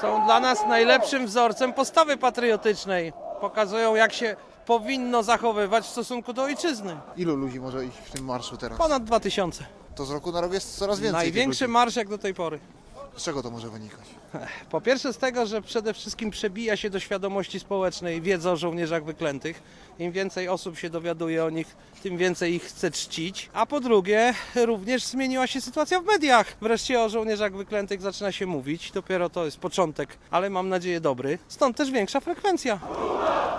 Są dla nas najlepszym wzorcem postawy patriotycznej. Pokazują, jak się powinno zachowywać w stosunku do ojczyzny. Ilu ludzi może iść w tym marszu teraz? Ponad 2000. To z roku na rok jest coraz więcej Największy tych ludzi. marsz jak do tej pory. Z czego to może wynikać? Po pierwsze z tego, że przede wszystkim przebija się do świadomości społecznej wiedza o żołnierzach wyklętych. Im więcej osób się dowiaduje o nich, tym więcej ich chce czcić. A po drugie, również zmieniła się sytuacja w mediach. Wreszcie o żołnierzach wyklętych zaczyna się mówić. Dopiero to jest początek, ale mam nadzieję dobry. Stąd też większa frekwencja.